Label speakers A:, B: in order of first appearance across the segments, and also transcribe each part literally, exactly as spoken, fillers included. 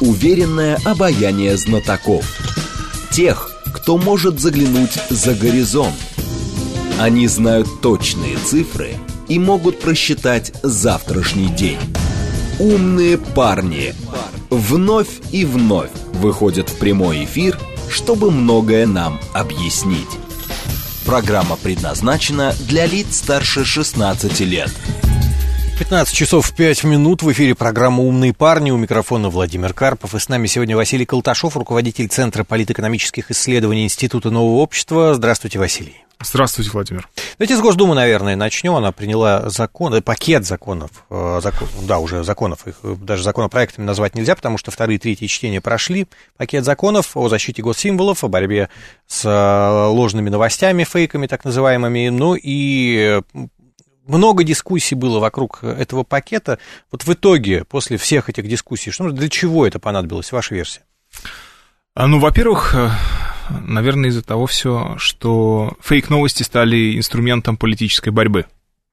A: уверенное обаяние знатоков. Тех, кто может заглянуть за горизонт. Они знают точные цифры и могут просчитать завтрашний день. Умные парни вновь и вновь выходят в прямой эфир, чтобы многое нам объяснить. Программа предназначена для лиц старше шестнадцати лет.
B: пятнадцать часов пять минут. В эфире программа «Умные парни». У микрофона Владимир Карпов. И с нами сегодня Василий Колташов, руководитель Центра политэкономических исследований Института Нового общества. Здравствуйте, Василий.
C: Здравствуйте, Владимир.
B: Давайте с Госдумы, наверное, начнем. Она приняла закон, пакет законов, закон, да, уже законов, их даже законопроектами назвать нельзя, потому что вторые и третьи чтения прошли. Пакет законов о защите госсимволов, о борьбе с ложными новостями, фейками так называемыми. Ну и много дискуссий было вокруг этого пакета. Вот в итоге, после всех этих дискуссий, что, для чего это понадобилось, ваша версия?
C: Ну, во-первых, наверное, из-за того все, что фейк-новости стали инструментом политической борьбы.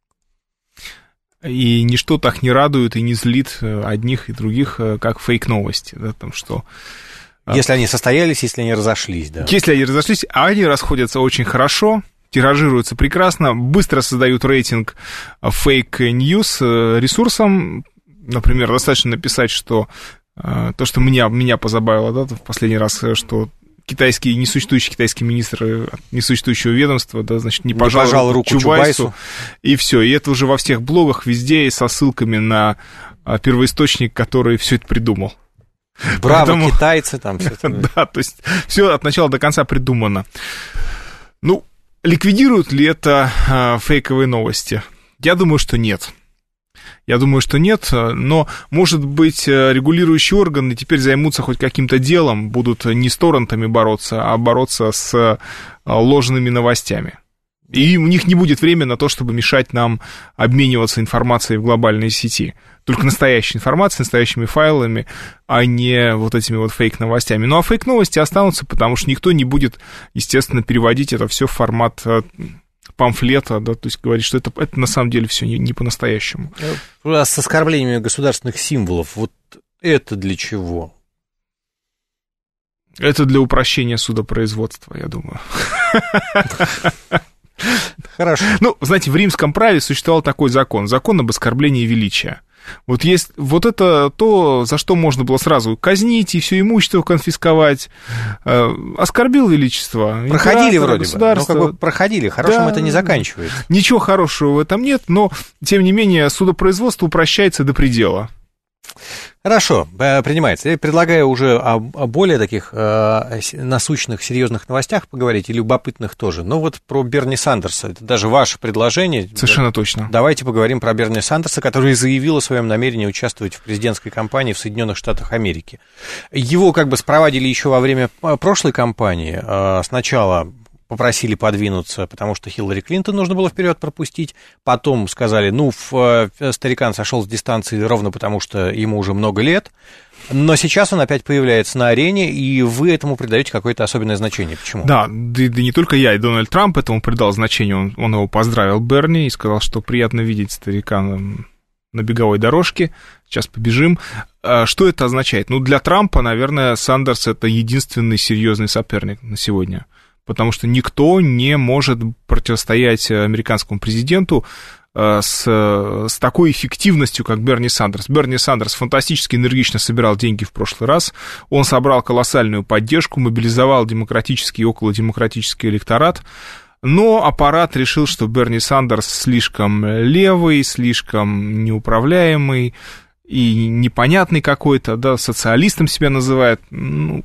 C: И ничто так не радует и не злит одних и других, как фейк-новости. Да, там, что...
B: Если они состоялись, если они разошлись, да.
C: Если они разошлись, а они расходятся очень хорошо, тиражируются прекрасно, быстро создают рейтинг фейк-ньюс ресурсам. Например, достаточно написать, что то, что меня, меня позабавило, да, в последний раз, что китайский, несуществующий китайский министр несуществующего ведомства, да, значит, не пожал, не пожал руку Чубайсу, Чубайсу, и все. И это уже во всех блогах, везде, и со ссылками на первоисточник, который все это придумал.
B: Браво, поэтому... китайцы там. Все это...
C: Да, то есть все от начала до конца придумано. Ну, ликвидируют ли это а, фейковые новости? Я думаю, что нет. Я думаю, что нет, но, может быть, регулирующие органы теперь займутся хоть каким-то делом, будут не с торрентами бороться, а бороться с ложными новостями. И у них не будет времени на то, чтобы мешать нам обмениваться информацией в глобальной сети. Только настоящей информацией, настоящими файлами, а не вот этими вот фейк-новостями. Ну, а фейк-новости останутся, потому что никто не будет, естественно, переводить это все в формат памфлета, да, то есть говорить, что это, это на самом деле все не, не по-настоящему.
B: А с оскорблениями государственных символов, вот это для чего?
C: Это для упрощения судопроизводства, я думаю.
B: Хорошо.
C: Ну, знаете, в римском праве существовал такой закон, закон об оскорблении величия. Вот есть вот это то, за что можно было сразу казнить и все имущество конфисковать. Э, оскорбил величество.
B: Проходили вроде бы, но как бы проходили, хорошим да, это не заканчивается.
C: Ничего хорошего в этом нет, но, тем не менее, судопроизводство упрощается до предела.
B: Хорошо, принимается. Я предлагаю уже о, о более таких э, насущных, серьезных новостях поговорить, и любопытных тоже. Но вот про Берни Сандерса, это даже ваше предложение.
C: Совершенно точно.
B: Давайте поговорим про Берни Сандерса, который заявил о своем намерении участвовать в президентской кампании в Соединенных Штатах Америки. Его как бы спровадили еще во время прошлой кампании. Сначала попросили подвинуться, потому что Хиллари Клинтон нужно было вперед пропустить. Потом сказали, ну, старикан сошел с дистанции ровно потому, что ему уже много лет. Но сейчас он опять появляется на арене, и вы этому придаете какое-то особенное значение. Почему?
C: Да, да, да не только я, и Дональд Трамп этому придал значение. Он, он его поздравил, Берни, и сказал, что приятно видеть старикана на беговой дорожке. Сейчас побежим. Что это означает? Ну, для Трампа, наверное, Сандерс — это единственный серьезный соперник на сегодня. Потому что никто не может противостоять американскому президенту с, с такой эффективностью, как Берни Сандерс. Берни Сандерс фантастически энергично собирал деньги в прошлый раз. Он собрал колоссальную поддержку, мобилизовал демократический и околодемократический электорат. Но аппарат решил, что Берни Сандерс слишком левый, слишком неуправляемый и непонятный какой-то, да, социалистом себя называет. Ну,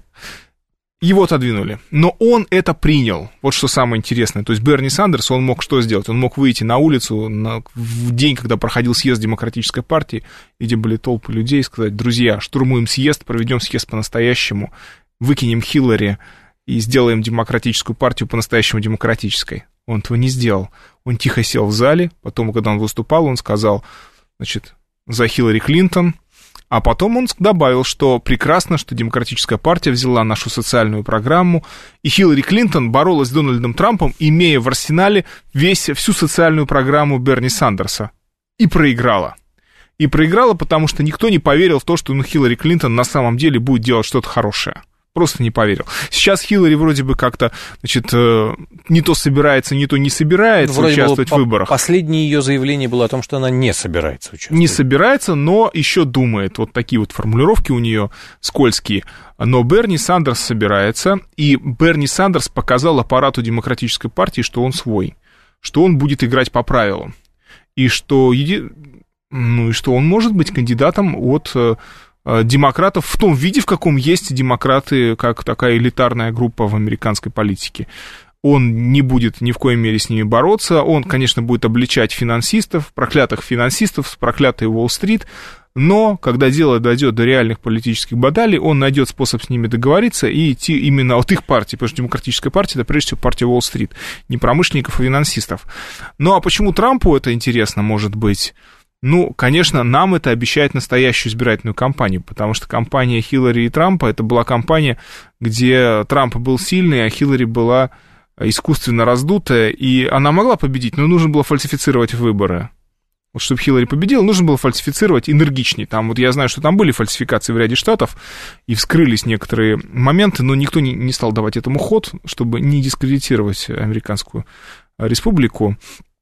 C: его отодвинули, но он это принял. Вот что самое интересное. То есть Берни Сандерс, он мог что сделать? Он мог выйти на улицу на, в день, когда проходил съезд Демократической партии, где были толпы людей, и сказать: друзья, штурмуем съезд, проведем съезд по-настоящему, выкинем Хиллари и сделаем Демократическую партию по-настоящему демократической. Он этого не сделал. Он тихо сел в зале, потом, когда он выступал, он сказал, значит, за Хиллари Клинтон. А потом он добавил, что прекрасно, что Демократическая партия взяла нашу социальную программу, и Хиллари Клинтон боролась с Дональдом Трампом, имея в арсенале весь, всю социальную программу Берни Сандерса, и проиграла. И проиграла, потому что никто не поверил в то, что ну, Хиллари Клинтон на самом деле будет делать что-то хорошее. Просто не поверил. Сейчас Хиллари вроде бы как-то, значит, не то собирается, не то не собирается вроде участвовать в выборах.
B: Последнее ее заявление было о том, что она не собирается участвовать.
C: Не собирается, но еще думает. Вот такие вот формулировки у нее скользкие. Но Берни Сандерс собирается, и Берни Сандерс показал аппарату Демократической партии, что он свой, что он будет играть по правилам, и что, еди... ну, и что он может быть кандидатом от демократов в том виде, в каком есть демократы, как такая элитарная группа в американской политике. Он не будет ни в коей мере с ними бороться, он, конечно, будет обличать финансистов, проклятых финансистов, проклятый Уолл-стрит, но когда дело дойдет до реальных политических баталий, он найдет способ с ними договориться и идти именно от их партии, потому что Демократическая партия — это прежде всего партия Уолл-стрит, не промышленников, а финансистов. Ну а почему Трампу это интересно может быть? Ну, конечно, нам это обещает настоящую избирательную кампанию, потому что кампания Хиллари и Трампа — это была кампания, где Трамп был сильный, а Хиллари была искусственно раздутая, и она могла победить, но нужно было фальсифицировать выборы. Вот чтобы Хиллари победила, нужно было фальсифицировать энергичнее. Там, вот я знаю, что там были фальсификации в ряде штатов, и вскрылись некоторые моменты, но никто не, не стал давать этому ход, чтобы не дискредитировать американскую республику.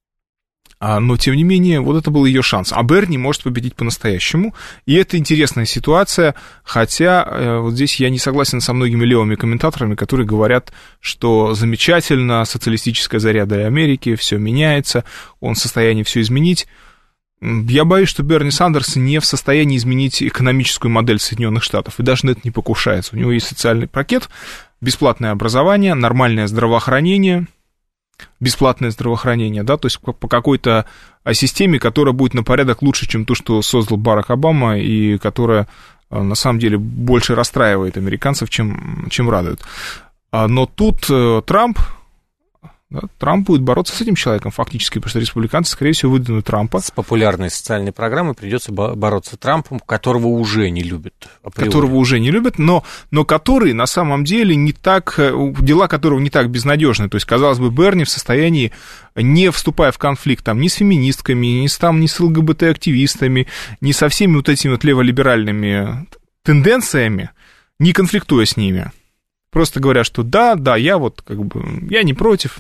C: Но, тем не менее, вот это был ее шанс. А Берни может победить по-настоящему. И это интересная ситуация, хотя вот здесь я не согласен со многими левыми комментаторами, которые говорят, что замечательно, социалистическая заря для Америки, все меняется, он в состоянии все изменить. Я боюсь, что Берни Сандерс не в состоянии изменить экономическую модель Соединенных Штатов, и даже на это не покушается. У него есть социальный пакет, бесплатное образование, нормальное здравоохранение, бесплатное здравоохранение, да, то есть по какой-то системе, которая будет на порядок лучше, чем то, что создал Барак Обама, и которая, на самом деле, больше расстраивает американцев, чем, чем радует. Но тут Трамп, да, Трамп будет бороться с этим человеком фактически, потому что республиканцы, скорее всего, выдвинут Трампа.
B: С популярной социальной программой придется бороться Трампом, которого уже не любят. Априори.
C: Которого уже не любят, но, но который на самом деле не так, дела которого не так безнадежны. То есть, казалось бы, Берни в состоянии, не вступая в конфликт там, ни с феминистками, ни с, там, ни с ЛГБТ-активистами, ни со всеми вот этими вот леволиберальными тенденциями, не конфликтуя с ними, просто говоря, что да, да, я вот как бы, я не против,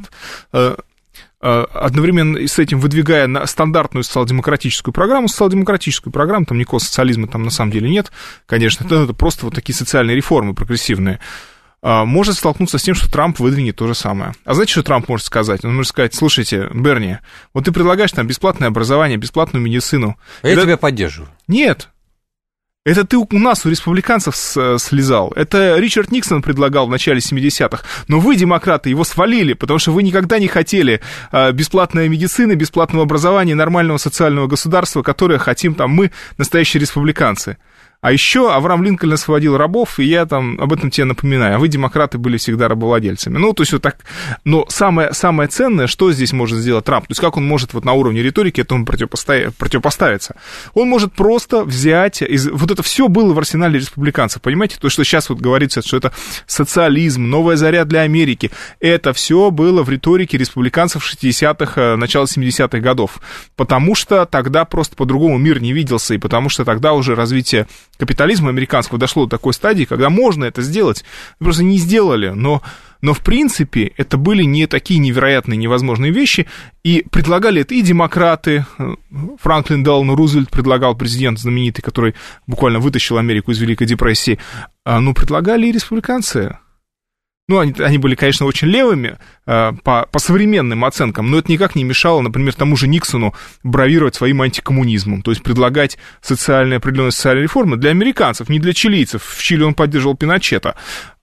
C: одновременно с этим выдвигая на стандартную социал-демократическую программу, социал-демократическую программу, там никакого социализма там на самом деле нет, конечно, это, это просто вот такие социальные реформы прогрессивные, может столкнуться с тем, что Трамп выдвинет то же самое. А знаете, что Трамп может сказать? Он может сказать: слушайте, Берни, вот ты предлагаешь там бесплатное образование, бесплатную медицину.
B: Я
C: это...
B: тебя поддерживаю.
C: Нет. Это ты у нас, у республиканцев, слезал. Это Ричард Никсон предлагал в начале семидесятых. Но вы, демократы, его свалили, потому что вы никогда не хотели бесплатной медицины, бесплатного образования, нормального социального государства, которое хотим там мы, настоящие республиканцы. А еще Авраам Линкольн освободил рабов, и я там об этом тебе напоминаю. А вы, демократы, были всегда рабовладельцами. Ну, то есть вот так. Но самое, самое ценное, что здесь может сделать Трамп? То есть как он может вот на уровне риторики этому противопоставить, противопоставиться? Он может просто взять... Из... Вот это все было в арсенале республиканцев, понимаете? То, что сейчас вот говорится, что это социализм, новая заря для Америки. Это все было в риторике республиканцев шестидесятых, начала семидесятых годов. Потому что тогда просто по-другому мир не виделся, и потому что тогда уже развитие капитализма американского дошло до такой стадии, когда можно это сделать. Просто не сделали, но, но в принципе это были не такие невероятные, невозможные вещи, и предлагали это и демократы. Франклин Делано Рузвельт предлагал, президент знаменитый, который буквально вытащил Америку из Великой депрессии, ну, предлагали и республиканцы. Ну, они, они были, конечно, очень левыми э, по, по современным оценкам, но это никак не мешало, например, тому же Никсону бравировать своим антикоммунизмом, то есть предлагать социальные, определенные социальные реформы для американцев, не для чилийцев. В Чили он поддерживал Пиночета.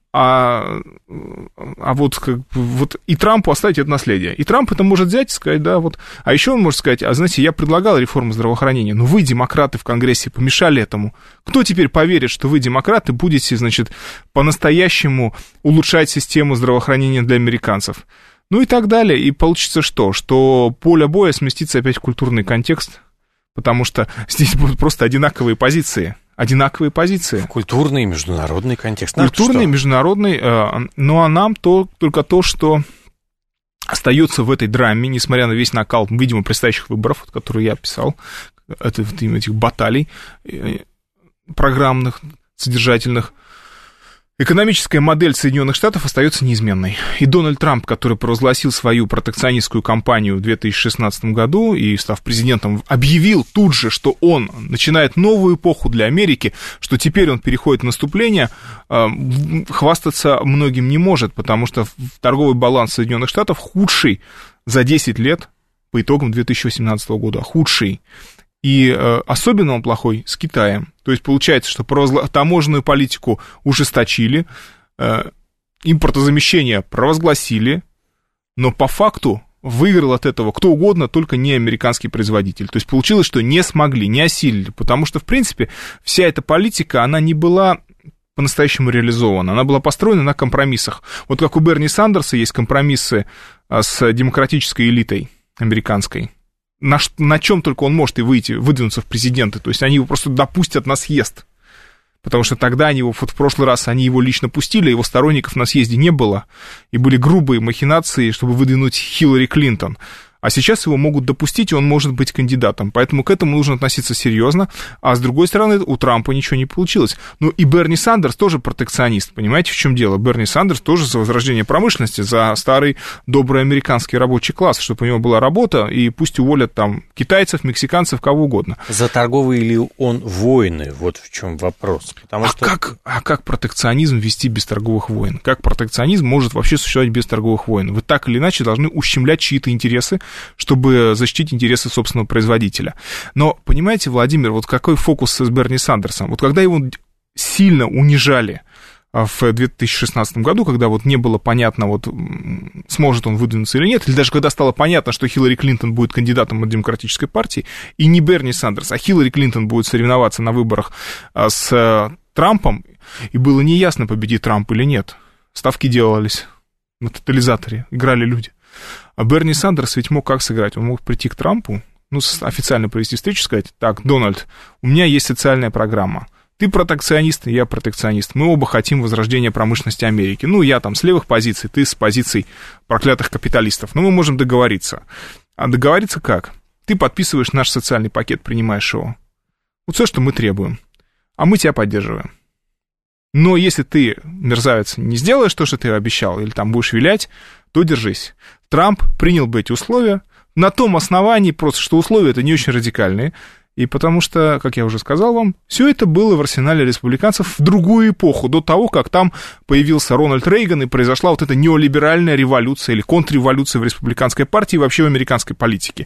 C: А, а вот, как, вот и Трампу оставить это наследие. И Трамп это может взять и сказать, да, вот. А еще он может сказать: а знаете, я предлагал реформу здравоохранения, но вы, демократы, в Конгрессе помешали этому. Кто теперь поверит, что вы, демократы, будете, значит, по-настоящему улучшать систему здравоохранения для американцев? Ну и так далее. И получится что? Что поле боя сместится опять в культурный контекст, потому что здесь будут просто одинаковые позиции. Одинаковые позиции.
B: Культурный и международный контекст.
C: Культурный, международный, ну а нам то, только то, что остается в этой драме, несмотря на весь накал, видимо, предстоящих выборов, которые я описал, этих баталий программных, содержательных, экономическая модель Соединенных Штатов остается неизменной. И Дональд Трамп, который провозгласил свою протекционистскую кампанию в две тысячи шестнадцатом году и, став президентом, объявил тут же, что он начинает новую эпоху для Америки, что теперь он переходит в наступление, хвастаться многим не может, потому что торговый баланс Соединенных Штатов худший за десять лет по итогам две тысячи восемнадцатого года, худший. И э, особенно он плохой с Китаем. То есть получается, что провозгла... таможенную политику ужесточили, э, импортозамещение провозгласили, но по факту выиграл от этого кто угодно, только не американский производитель. То есть получилось, что не смогли, не осилили, потому что, в принципе, вся эта политика, она не была по-настоящему реализована, она была построена на компромиссах. Вот как у Берни Сандерса есть компромиссы с демократической элитой американской, На, на чем только он может и выйти, выдвинуться в президенты. То есть они его просто допустят на съезд. Потому что тогда они его, вот в прошлый раз они его лично пустили, его сторонников на съезде не было. И были грубые махинации, чтобы выдвинуть Хиллари Клинтон. А сейчас его могут допустить, и он может быть кандидатом. Поэтому к этому нужно относиться серьезно. А с другой стороны, у Трампа ничего не получилось. Ну и Берни Сандерс тоже протекционист. Понимаете, в чем дело? Берни Сандерс тоже за возрождение промышленности, за старый добрый американский рабочий класс, чтобы у него была работа, и пусть уволят там китайцев, мексиканцев, кого угодно.
B: За торговые ли он войны? Вот в чем вопрос. Потому
C: а,
B: что...
C: как, а как протекционизм вести без торговых войн? Как протекционизм может вообще существовать без торговых войн? Вы так или иначе должны ущемлять чьи-то интересы, чтобы защитить интересы собственного производителя. Но, понимаете, Владимир, вот какой фокус с Берни Сандерсом? Вот когда его сильно унижали в две тысячи шестнадцатом году, когда вот не было понятно, вот сможет он выдвинуться или нет, или даже когда стало понятно, что Хиллари Клинтон будет кандидатом от Демократической партии, и не Берни Сандерс, а Хиллари Клинтон будет соревноваться на выборах с Трампом, и было неясно, победит Трамп или нет. Ставки делались на тотализаторе, играли люди. А Берни Сандерс ведь мог как сыграть? Он мог прийти к Трампу, ну, официально провести встречу, сказать: так, Дональд, у меня есть социальная программа. Ты протекционист, я протекционист. Мы оба хотим возрождения промышленности Америки. Ну, я там с левых позиций, ты с позиций проклятых капиталистов. Но мы можем договориться. А договориться как? Ты подписываешь наш социальный пакет, принимаешь его. Вот все, что мы требуем. А мы тебя поддерживаем. Но если ты, мерзавец, не сделаешь то, что ты обещал, или там будешь вилять, то держись. Трамп принял бы эти условия на том основании, просто что условия это не очень радикальные, и потому что, как я уже сказал вам, все это было в арсенале республиканцев в другую эпоху, до того, как там появился Рональд Рейган, и произошла вот эта неолиберальная революция или контрреволюция в республиканской партии и вообще в американской политике.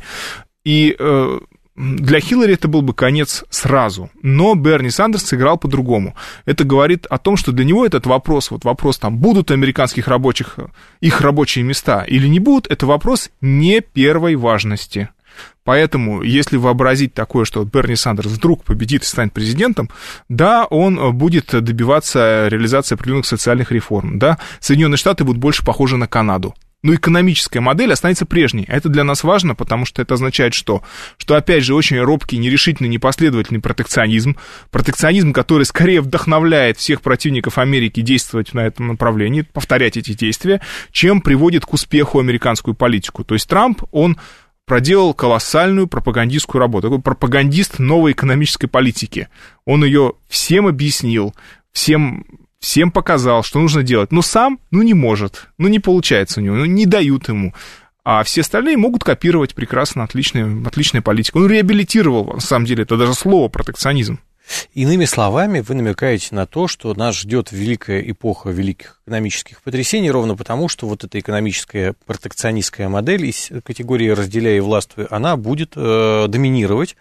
C: И э, для Хиллари это был бы конец сразу, но Берни Сандерс сыграл по-другому. Это говорит о том, что для него этот вопрос, вот вопрос там, будут американских рабочих, их рабочие места или не будут, это вопрос не первой важности. Поэтому, если вообразить такое, что Берни Сандерс вдруг победит и станет президентом, да, он будет добиваться реализации определенных социальных реформ, да, Соединенные Штаты будут больше похожи на Канаду. Но экономическая модель останется прежней. Это для нас важно, потому что это означает что? Что, опять же, очень робкий, нерешительный, непоследовательный протекционизм. Протекционизм, который скорее вдохновляет всех противников Америки действовать на этом направлении, повторять эти действия, чем приводит к успеху американскую политику. То есть Трамп, он проделал колоссальную пропагандистскую работу. Такой пропагандист новой экономической политики. Он ее всем объяснил, всем... Всем показал, что нужно делать, но сам, ну, не может, ну, не получается у него, ну, не дают ему. А все остальные могут копировать прекрасно, отличная, отличная политика. Он реабилитировал, на самом деле, это даже слово протекционизм.
B: Иными словами, вы намекаете на то, что нас ждет великая эпоха великих экономических потрясений, ровно потому, что вот эта экономическая протекционистская модель из категории «разделяй и властвуй», она будет э, доминировать.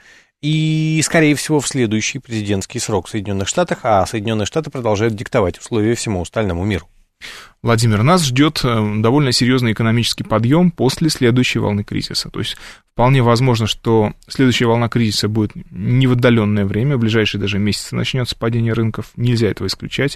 B: И, скорее всего, в следующий президентский срок в Соединенных Штатах, а Соединенные Штаты продолжают диктовать условия всему остальному миру.
C: Владимир, нас ждет довольно серьезный экономический подъем после следующей волны кризиса. То есть вполне возможно, что следующая волна кризиса будет не в отдаленное время, в ближайшие даже месяцы начнется падение рынков, нельзя этого исключать.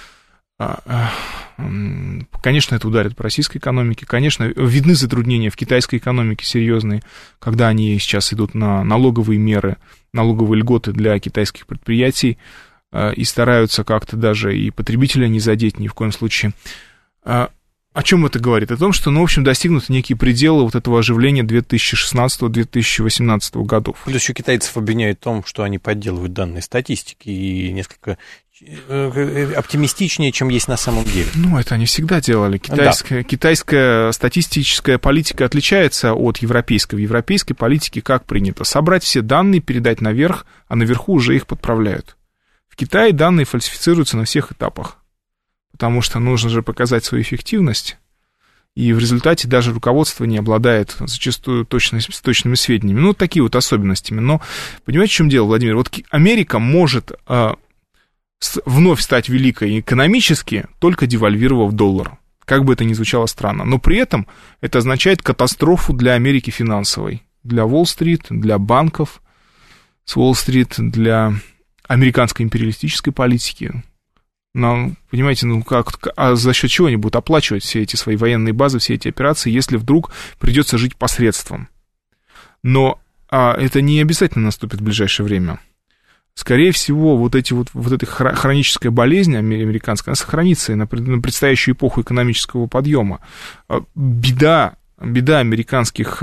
C: Конечно, это ударит по российской экономике. Конечно, видны затруднения в китайской экономике серьезные, когда они сейчас идут на налоговые меры, налоговые льготы для китайских предприятий и стараются как-то даже и потребителя не задеть ни в коем случае. О чем это говорит? О том, что, ну, в общем, достигнуты некие пределы вот этого оживления две тысячи шестнадцатого - две тысячи восемнадцатого годов.
B: Плюс еще китайцев обвиняют в том, что они подделывают данные статистики и несколько оптимистичнее, чем есть на самом деле.
C: Ну, это они всегда делали. Китайская, да. Китайская статистическая политика отличается от европейской. В европейской политике как принято? Собрать все данные, передать наверх, а наверху уже их подправляют. В Китае данные фальсифицируются на всех этапах. Потому что нужно же показать свою эффективность, и в результате даже руководство не обладает зачастую точно, точными сведениями. Ну, такие вот особенностями. Но понимаете, в чем дело, Владимир? Вот Америка может э, с, вновь стать великой экономически, только девальвировав доллар. Как бы это ни звучало странно. Но при этом это означает катастрофу для Америки финансовой. Для Уолл-стрит, для банков с Уолл-стрит, для американской империалистической политики. Но, понимаете, ну как, а за счет чего они будут оплачивать все эти свои военные базы, все эти операции, если вдруг придется жить посредством? Но а, это не обязательно наступит в ближайшее время. Скорее всего, вот, эти вот, вот эта хроническая болезнь американская, она сохранится и на предстоящую эпоху экономического подъема. Беда, беда американских,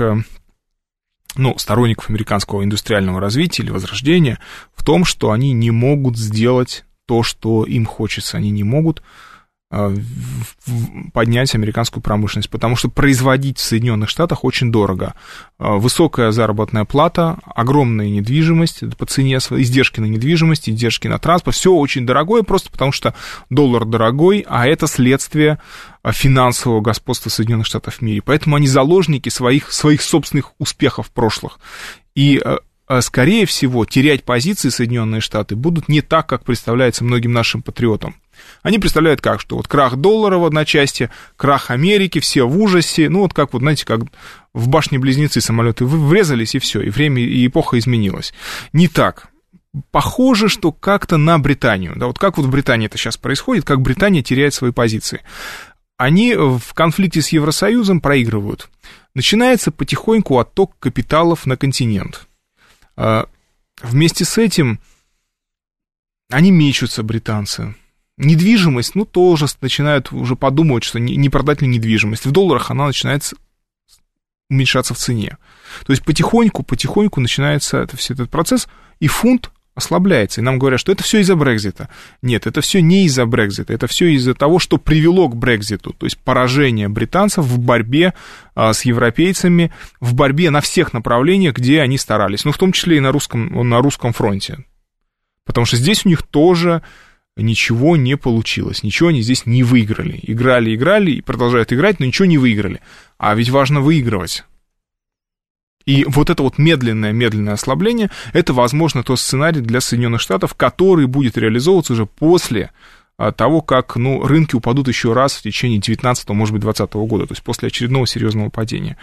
C: ну, сторонников американского индустриального развития или возрождения в том, что они не могут сделать то, что им хочется. Они не могут э, поднять американскую промышленность, потому что производить в Соединенных Штатах очень дорого. Э, высокая заработная плата, огромная недвижимость, по цене издержки на недвижимость, издержки на транспорт, все очень дорогое, просто потому что доллар дорогой, а это следствие финансового господства Соединенных Штатов в мире. Поэтому они заложники своих, своих собственных успехов прошлых. И э, скорее всего, терять позиции Соединенные Штаты будут не так, как представляется многим нашим патриотам. Они представляют как, что вот крах доллара в одночасье, крах Америки, все в ужасе, ну вот как вот, знаете, как в башне-близнецы самолеты врезались, и все, и время, и эпоха изменилась. Не так. Похоже, что как-то на Британию, да, вот как вот в Британии это сейчас происходит, как Британия теряет свои позиции. Они в конфликте с Евросоюзом проигрывают. Начинается потихоньку отток капиталов на континент. Вместе с этим они мечутся, британцы. Недвижимость, ну, тоже начинают уже подумать, что не продать ли недвижимость. В долларах она начинает уменьшаться в цене. То есть потихоньку, потихоньку начинается это, все этот процесс, и фунт ослабляется. И нам говорят, что это все из-за Брексита. Нет, это все не из-за Брексита, это все из-за того, что привело к Брекситу. То есть поражение британцев в борьбе а, с европейцами, в борьбе на всех направлениях, где они старались. Ну, в том числе и на русском, на русском фронте. Потому что здесь у них тоже ничего не получилось, ничего они здесь не выиграли. Играли, играли и продолжают играть, но ничего не выиграли. А ведь важно выигрывать. И вот это вот медленное-медленное ослабление, это, возможно, тот сценарий для Соединенных Штатов, который будет реализовываться уже после того, как, ну, рынки упадут еще раз в течение девятнадцатого, может быть, двадцатого года, то есть после очередного серьезного падения.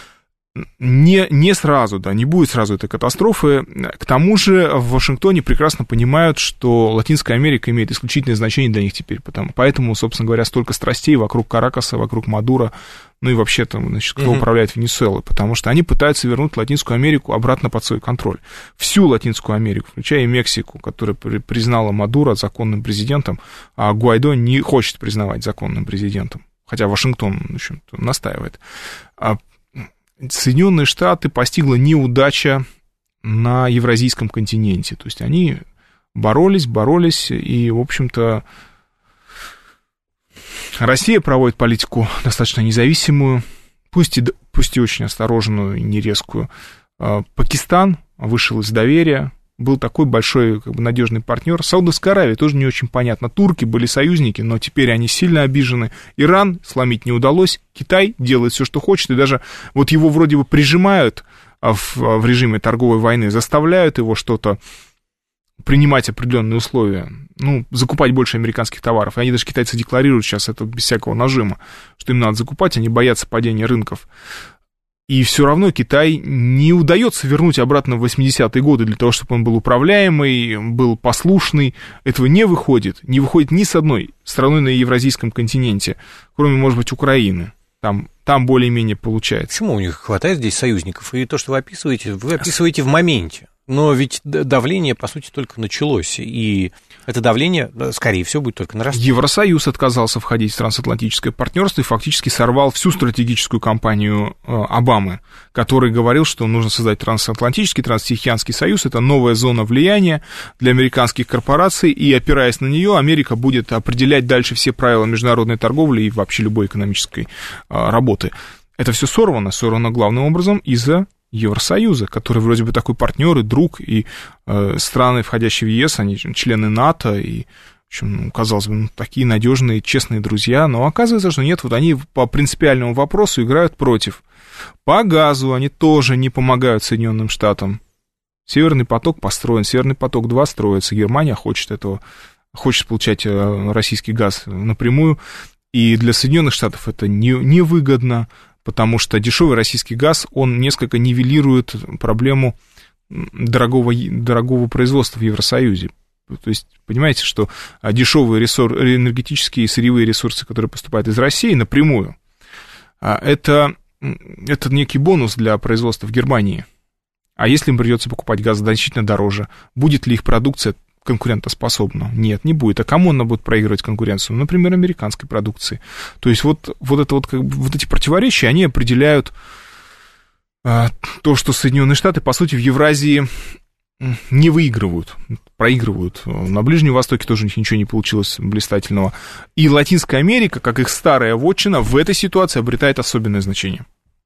C: Не, не сразу, да, не будет сразу этой катастрофы. К тому же в Вашингтоне прекрасно понимают, что Латинская Америка имеет исключительное значение для них теперь, потому, поэтому, собственно говоря, столько страстей вокруг Каракаса, вокруг Мадуро, ну и вообще там, значит, кто mm-hmm. управляет Венесуэлой, потому что они пытаются вернуть Латинскую Америку обратно под свой контроль. Всю Латинскую Америку, включая и Мексику, которая признала Мадуро законным президентом, а Гуайдо не хочет признавать законным президентом, хотя Вашингтон, в общем-то, настаивает. Соединенные Штаты постигла неудача на Евразийском континенте. То есть они боролись, боролись, и, в общем-то, Россия проводит политику достаточно независимую, пусть и, пусть и очень осторожную и не резкую. Пакистан вышел из доверия, был такой большой, как бы, надежный партнер. Саудовская Аравия тоже не очень понятно. Турки были союзники, но теперь они сильно обижены. Иран сломить не удалось. Китай делает все, что хочет, и даже вот его вроде бы прижимают в, в режиме торговой войны, заставляют его что-то принимать определенные условия, ну, закупать больше американских товаров. И они даже, китайцы, декларируют сейчас это без всякого нажима, что им надо закупать, они боятся падения рынков. И все равно Китай не удается вернуть обратно в восьмидесятые годы для того, чтобы он был управляемый, был послушный. Этого не выходит. Не выходит ни с одной страной на Евразийском континенте, кроме, может быть, Украины. Там, там более-менее получается.
B: Почему у них хватает здесь союзников? И то, что вы описываете, вы описываете в моменте. Но ведь давление, по сути, только началось. И это давление, скорее всего, будет только нарастать.
C: Евросоюз отказался входить в трансатлантическое партнерство и фактически сорвал всю стратегическую кампанию Обамы, который говорил, что нужно создать трансатлантический, транстихоокеанский союз. Это новая зона влияния для американских корпораций, и, опираясь на нее, Америка будет определять дальше все правила международной торговли и вообще любой экономической работы. Это все сорвано, сорвано главным образом из-за Евросоюза, который вроде бы такой партнер и друг, и э, страны, входящие в ЕС, они члены НАТО, и, в общем, ну, казалось бы, ну, такие надежные, честные друзья, но оказывается, что нет, вот они по принципиальному вопросу играют против. По газу они тоже не помогают Соединенным Штатам. Северный поток построен, Северный поток-два строится, Германия хочет этого, хочет получать э, российский газ напрямую, и для Соединенных Штатов это не, невыгодно, потому что дешевый российский газ, он несколько нивелирует проблему дорогого, дорогого производства в Евросоюзе. То есть, понимаете, что дешевые ресурсы, энергетические и сырьевые ресурсы, которые поступают из России напрямую, это, это некий бонус для производства в Германии. А если им придется покупать газ значительно дороже, будет ли их продукция конкурентоспособна? Нет, не будет. А кому она будет проигрывать конкуренцию? Например, американской продукции. То есть вот, вот, это вот, как бы, вот эти противоречия, они определяют а, то, что Соединенные Штаты, по сути, в Евразии не выигрывают, проигрывают. На Ближнем Востоке тоже у них ничего не получилось блистательного. И Латинская Америка, как их старая вотчина, в этой ситуации обретает особенное значение.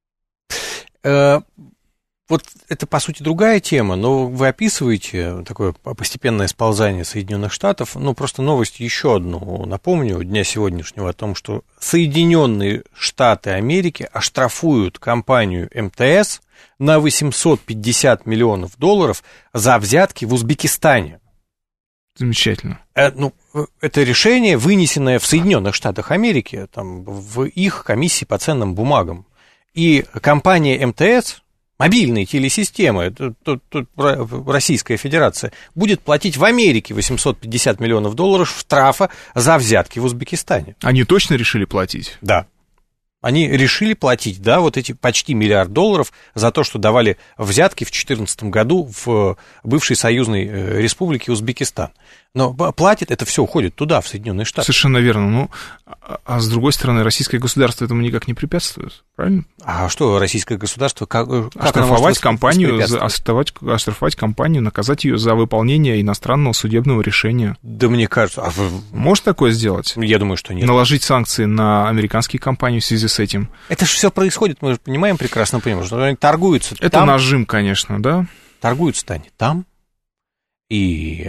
B: Вот это, по сути, другая тема, но вы описываете такое постепенное сползание Соединенных Штатов. Ну, просто новость еще одну напомню, дня сегодняшнего, о том, что Соединенные Штаты Америки оштрафуют компанию эм тэ эс на восемьсот пятьдесят миллионов долларов за взятки в Узбекистане.
C: Замечательно.
B: Э, ну, это решение, вынесенное в Соединенных Штатах Америки, там, в их комиссии по ценным бумагам. И компания эм тэ эс... Мобильные телесистемы, тут, тут, тут Российская Федерация, будет платить в Америке восемьсот пятьдесят миллионов долларов штрафа за взятки в Узбекистане.
C: Они точно решили платить?
B: Да. Они решили платить, да, вот эти почти миллиард долларов за то, что давали взятки в две тысячи четырнадцатом году в бывшей союзной республике Узбекистан. Но платит, это все уходит туда, в Соединенные Штаты.
C: Совершенно верно. Ну, а, а с другой стороны, российское государство этому никак не препятствует, правильно?
B: А что российское государство, как, как
C: оштрафовать компанию, оштрафовать, оштрафовать компанию, наказать ее за выполнение иностранного судебного решения.
B: Да мне кажется... А вы...
C: Может такое сделать?
B: Я думаю, что нет.
C: Наложить санкции на американские компании в связи с этим.
B: Это же все происходит, мы же понимаем, прекрасно понимаем, что они торгуются
C: Это
B: там.
C: нажим, конечно, да?
B: Торгуются-то они там. И...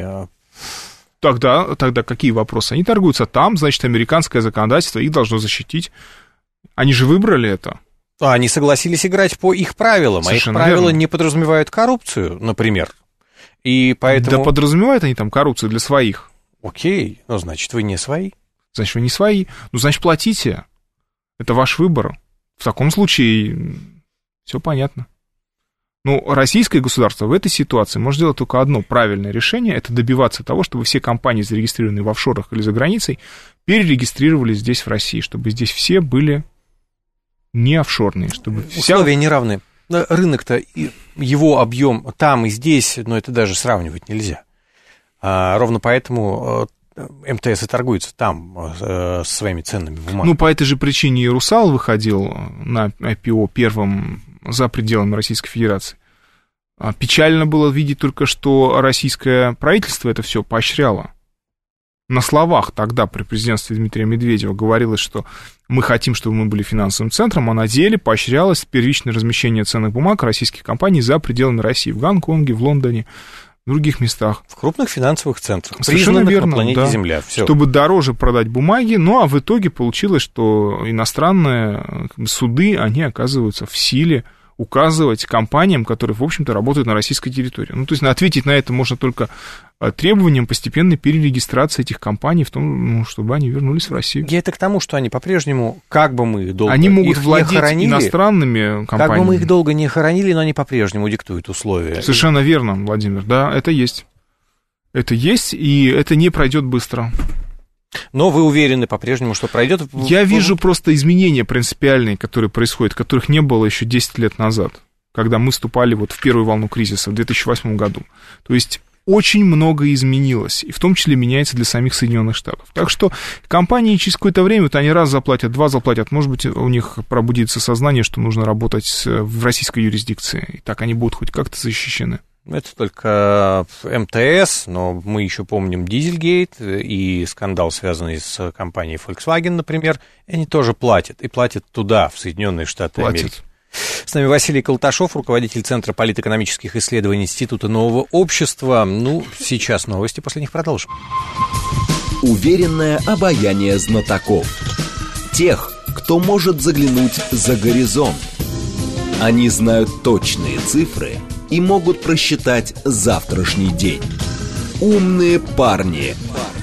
C: Тогда, тогда какие вопросы? Они торгуются там, значит, американское законодательство их должно защитить. Они же выбрали это.
B: Они согласились играть по их правилам, Совершенно а их правила верно. Не подразумевают коррупцию, например. И поэтому...
C: Да подразумевают они там коррупцию для своих.
B: Окей, ну, значит, вы не свои.
C: Значит, вы не свои. Ну, значит, платите. Это ваш выбор. В таком случае все понятно. Ну, российское государство в этой ситуации может сделать только одно правильное решение, это добиваться того, чтобы все компании, зарегистрированные в офшорах или за границей, перерегистрировались здесь, в России, чтобы здесь все были не офшорные. Чтобы
B: Условия
C: вся...
B: не равны. Рынок-то, его объем там и здесь, но это даже сравнивать нельзя. А ровно поэтому эм тэ эс и торгуется там со своими ценными бумагами.
C: Ну, по этой же причине и «Русал» выходил на ай пи о первым за пределами Российской Федерации. Печально было видеть только, что российское правительство это все поощряло. На словах тогда при президентстве Дмитрия Медведева говорилось, что мы хотим, чтобы мы были финансовым центром, а на деле поощрялось первичное размещение ценных бумаг российских компаний за пределами России, в Гонконге, в Лондоне, в других местах.
B: В крупных финансовых центрах,
C: совершенно верно,
B: на планете
C: да.
B: Земля. Всё.
C: Чтобы дороже продать бумаги, ну а в итоге получилось, что иностранные суды, они оказываются в силе указывать компаниям, которые, в общем-то, работают на российской территории. Ну, то есть ответить на это можно только требованием постепенной перерегистрации этих компаний в том, ну, чтобы они вернулись в Россию.
B: Я это к тому, что они по-прежнему, как бы мы долго
C: они могут
B: их
C: владеть
B: не хоронили,
C: иностранными компаниями.
B: Как бы мы их долго не хоронили, но они по-прежнему диктуют условия.
C: Совершенно верно, Владимир, да, это есть. Это есть, и это не пройдет быстро.
B: Но вы уверены по-прежнему, что пройдет?
C: Я вижу просто изменения принципиальные, которые происходят, которых не было еще десять лет назад, когда мы вступали вот в первую волну кризиса в две тысячи восьмом году. То есть очень многое изменилось, и в том числе меняется для самих Соединенных Штатов. Так что компании через какое-то время, вот они раз заплатят, два заплатят, может быть, у них пробудится сознание, что нужно работать в российской юрисдикции, и так они будут хоть как-то защищены.
B: Это только эм тэ эс, но мы еще помним Дизельгейт и скандал, связанный с компанией Volkswagen, например, и они тоже платят, и платят туда, в Соединенные Штаты платят. Америки. С нами Василий Колташов, руководитель Центра политэкономических исследований Института Нового Общества. Ну, сейчас новости, после них продолжим.
A: Уверенное обаяние знатоков. Тех, кто может заглянуть за горизонт. Они знают точные цифры и могут просчитать завтрашний день. Умные парни.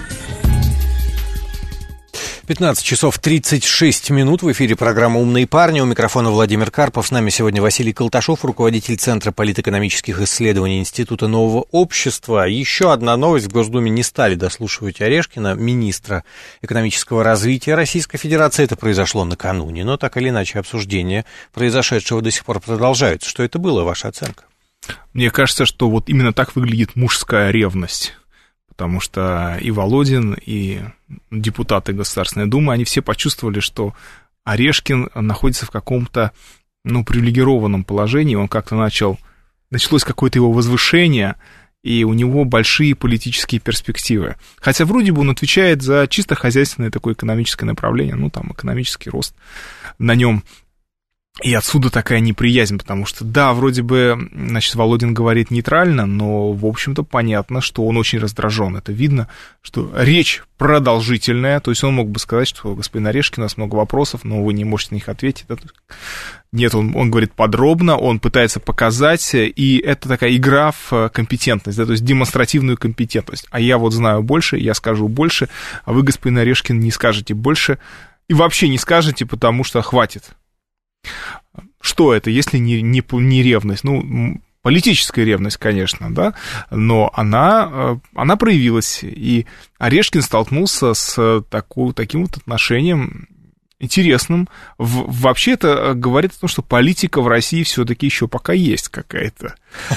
B: пятнадцать часов тридцать шесть минут. В эфире программа «Умные парни». У микрофона Владимир Карпов. С нами сегодня Василий Колташов, руководитель Центра политэкономических исследований Института Нового Общества. Еще одна новость. В Госдуме не стали дослушивать Орешкина, министра экономического развития Российской Федерации. Это произошло накануне, но так или иначе обсуждения произошедшего до сих пор продолжаются. Что это было, ваша оценка?
C: Мне кажется, что вот именно так выглядит мужская ревность. Потому что и Володин, и депутаты Государственной Думы, они все почувствовали, что Орешкин находится в каком-то, ну, привилегированном положении. Он как-то начал... Началось какое-то его возвышение, и у него большие политические перспективы. Хотя вроде бы он отвечает за чисто хозяйственное такое экономическое направление, ну, там, экономический рост на нем. И отсюда такая неприязнь, потому что, да, вроде бы, значит, Володин говорит нейтрально, но, в общем-то, понятно, что он очень раздражен. Это видно, что речь продолжительная, то есть он мог бы сказать, что, господин Орешкин, у нас много вопросов, но вы не можете на них ответить. Нет, он, он говорит подробно, он пытается показать, и это такая игра в компетентность, да, то есть демонстративную компетентность. А я вот знаю больше, я скажу больше, а вы, господин Орешкин, не скажете больше, и вообще не скажете, потому что хватит. Что это, если не, не, не ревность? Ну, политическая ревность, конечно, да, но она, она проявилась, и Орешкин столкнулся с таку, таким вот отношением интересным. В, вообще это говорит о том, что политика в России все-таки еще пока есть какая-то.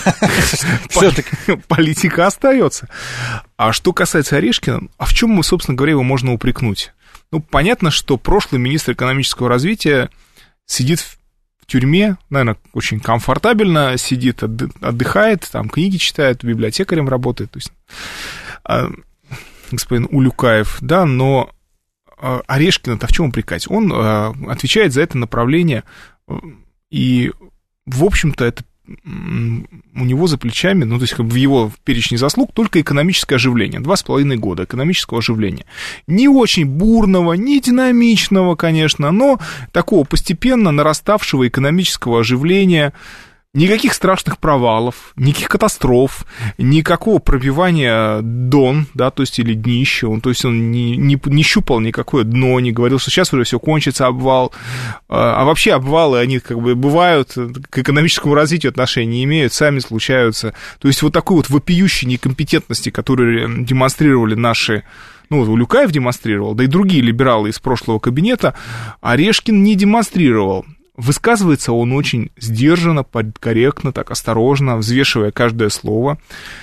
C: Политика остается. А что касается Орешкина, а в чем, собственно говоря, его можно упрекнуть? Ну, понятно, что прошлый министр экономического развития сидит в тюрьме, наверное, очень комфортабельно сидит, отдыхает, там книги читает, библиотекарем работает, то есть господин Улюкаев, да, но Орешкина-то в чем упрекать? Он отвечает за это направление, и, в общем-то, это у него за плечами, ну, то есть как бы в его перечне заслуг только экономическое оживление, два с половиной года экономического оживления. Не очень бурного, не динамичного, конечно, но такого постепенно нараставшего экономического оживления. Никаких страшных провалов, никаких катастроф, никакого пробивания дон, да, то есть или днища, он, то есть он не, не, не щупал никакое дно, не говорил, что сейчас уже все кончится, обвал, а вообще обвалы, они как бы бывают, к экономическому развитию отношения не имеют, сами случаются, то есть вот такой вот вопиющей некомпетентности, которую демонстрировали наши, ну, Улюкаев демонстрировал, да и другие либералы из прошлого кабинета, Орешкин не демонстрировал. Высказывается он очень сдержанно, корректно, так осторожно, взвешивая каждое слово.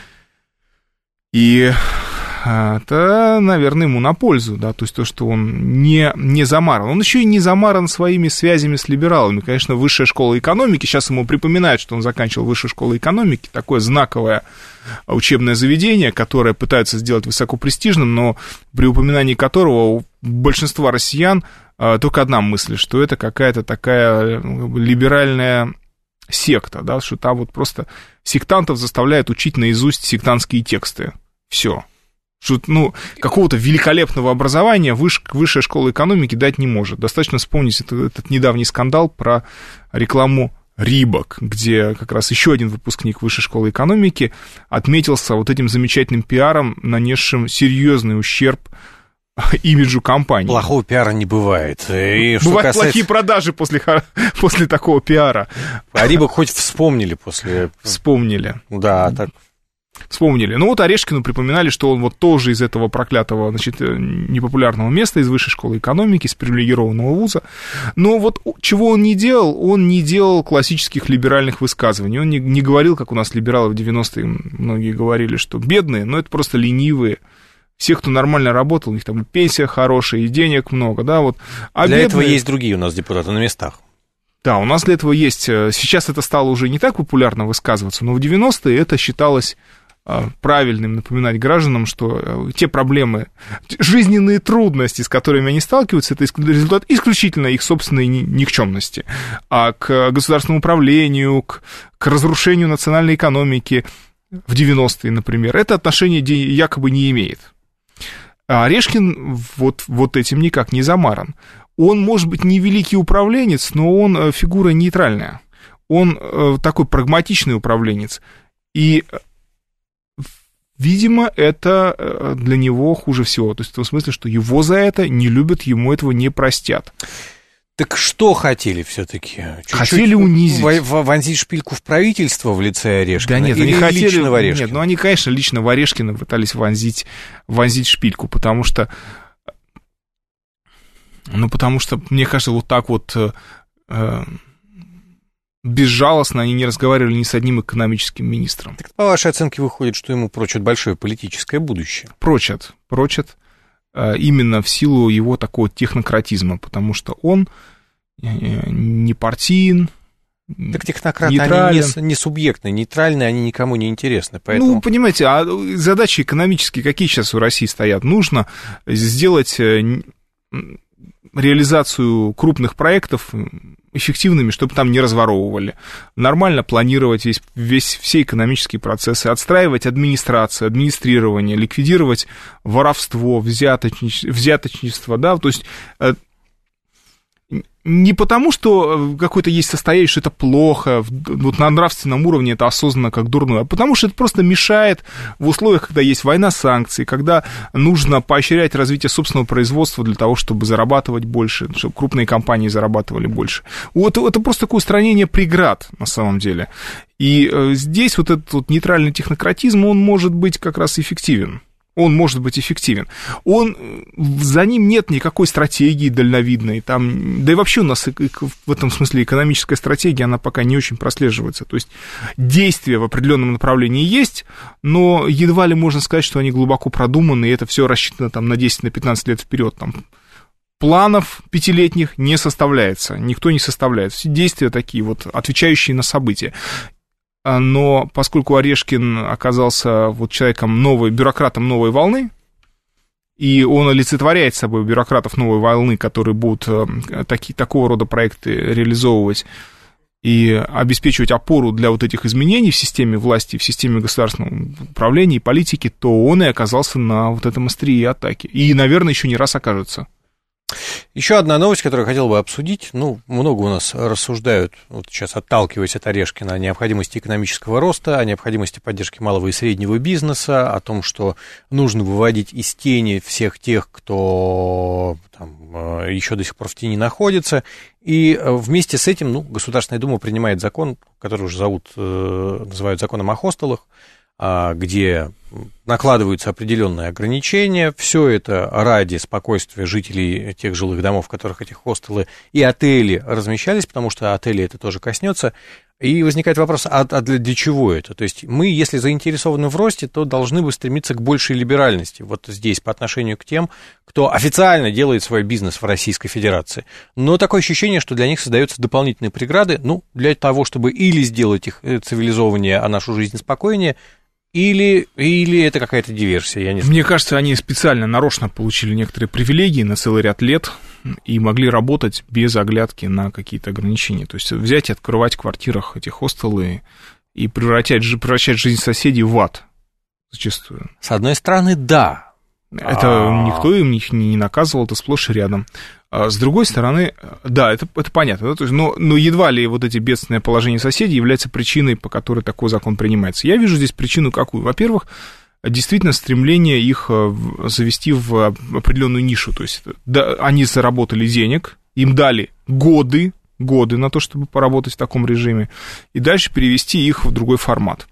C: И это, наверное, ему на пользу, да, то есть то, что он не, не замаран. Он еще и не замаран своими связями с либералами. Конечно, высшая школа экономики, сейчас ему припоминают, что он заканчивал высшую школу экономики, такое знаковое учебное заведение, которое пытаются сделать высокопрестижным, но при упоминании которого у большинства россиян только одна мысль, что это какая-то такая либеральная секта, да, что там вот просто сектантов заставляют учить наизусть сектантские тексты. Все. Что, ну, какого-то великолепного образования выш, высшая школа экономики дать не может. Достаточно вспомнить этот, этот недавний скандал про рекламу Рибок, где как раз еще один выпускник высшей школы экономики отметился вот этим замечательным пиаром, нанесшим серьезный ущерб имиджу компании.
B: Плохого пиара не бывает. И что
C: Бывают
B: касается...
C: плохие продажи после, после такого пиара.
B: А Рибок хоть вспомнили после...
C: Вспомнили.
B: Да, так...
C: вспомнили. Ну вот Орешкину припоминали, что он вот тоже из этого проклятого, значит, непопулярного места, из высшей школы экономики, из привилегированного вуза. Но вот чего он не делал, он не делал классических либеральных высказываний. Он не, не говорил, как у нас либералы в девяностые многие говорили, что бедные, но это просто ленивые. Все, кто нормально работал, у них там пенсия хорошая, и денег много, да, вот. А
B: для
C: бедные...
B: этого есть другие у нас депутаты на местах.
C: Да, у нас для этого есть... Сейчас это стало уже не так популярно высказываться, но в девяностые это считалось правильным напоминать гражданам, что те проблемы, жизненные трудности, с которыми они сталкиваются, это результат исключительно их собственной никчемности. А к государственному управлению, к, к разрушению национальной экономики в девяностые, например, это отношение якобы не имеет. А Орешкин вот, вот этим никак не замаран. Он, может быть, не великий управленец, но он фигура нейтральная. Он такой прагматичный управленец. И, видимо, это для него хуже всего. То есть в том смысле, что его за это не любят, ему этого не простят.
B: Так что хотели все-таки?
C: Хотели унизить.
B: Вонзить шпильку в правительство в лице Орешкина?
C: Да нет,
B: или
C: они хотели...
B: лично в Орешкина?
C: Нет, ну они, конечно, лично в Орешкина пытались вонзить, вонзить шпильку, потому что... Ну, потому что, мне кажется, вот так вот э, безжалостно они не разговаривали ни с одним экономическим министром.
B: Так по вашей оценке выходит, что ему прочат большое политическое будущее?
C: Прочат, прочат. Именно в силу его такого технократизма, потому что он не партиен,
B: так технократы, они не, не субъектные, нейтральные, они никому не интересны. Поэтому...
C: Ну, понимаете, а задачи экономические какие сейчас у России стоят? Нужно сделать реализацию крупных проектов эффективными, чтобы там не разворовывали. Нормально планировать весь, весь, все экономические процессы, отстраивать администрацию, администрирование, ликвидировать воровство, взяточничество, взяточничество, да, то есть не потому, что какое-то есть состояние, что это плохо, вот на нравственном уровне это осознанно как дурное, а потому что это просто мешает в условиях, когда есть война санкций, когда нужно поощрять развитие собственного производства для того, чтобы зарабатывать больше, чтобы крупные компании зарабатывали больше. Вот это просто такое устранение преград на самом деле. И здесь вот этот вот нейтральный технократизм, он может быть как раз эффективен. Он может быть эффективен. Он, за ним нет никакой стратегии дальновидной. Там, да и вообще у нас в этом смысле экономическая стратегия, она пока не очень прослеживается. То есть действия в определенном направлении есть, но едва ли можно сказать, что они глубоко продуманы, и это все рассчитано там, на десять-пятнадцать лет вперед. Там, планов пятилетних не составляется, никто не составляет. Все действия такие вот, отвечающие на события. Но поскольку Орешкин оказался вот человеком новой, бюрократом новой волны, и он олицетворяет собой бюрократов новой волны, которые будут таки, такого рода проекты реализовывать и обеспечивать опору для вот этих изменений в системе власти, в системе государственного управления и политики, то он и оказался на вот этом острие атаки. И, наверное, еще не раз окажется.
B: Еще одна новость, которую я хотел бы обсудить. Ну, много у нас рассуждают, вот сейчас отталкиваясь от Орешкина, о необходимости экономического роста, о необходимости поддержки малого и среднего бизнеса, о том, что нужно выводить из тени всех тех, кто там, еще до сих пор в тени находится. И вместе с этим, ну, Государственная Дума принимает закон, который уже зовут, называют законом о хостелах, где накладываются определенные ограничения. Все это ради спокойствия жителей тех жилых домов, в которых эти хостелы и отели размещались, потому что отели это тоже коснется. И возникает вопрос, а, а для, для чего это? То есть мы, если заинтересованы в росте, то должны бы стремиться к большей либеральности. Вот здесь по отношению к тем, кто официально делает свой бизнес в Российской Федерации. Но такое ощущение, что для них создаются дополнительные преграды, ну, для того, чтобы или сделать их цивилизованнее, а нашу жизнь спокойнее, Или, или это какая-то диверсия, я не знаю.
C: Мне кажется, они специально, нарочно получили некоторые привилегии на целый ряд лет и могли работать без оглядки на какие-то ограничения. То есть взять и открывать в квартирах эти хостелы и превращать, превращать жизнь соседей в ад зачастую.
B: С одной стороны, да.
C: Это А-а-а. Никто им не наказывал, это сплошь и рядом. А с другой стороны, да, это, это понятно, да? То есть, но, но едва ли вот эти бедственные положения соседей являются причиной, по которой такой закон принимается. Я вижу здесь причину какую? Во-первых, действительно стремление их завести в определенную нишу. То есть да, они заработали денег, им дали годы, годы на то, чтобы поработать в таком режиме, и дальше перевести их в другой формат.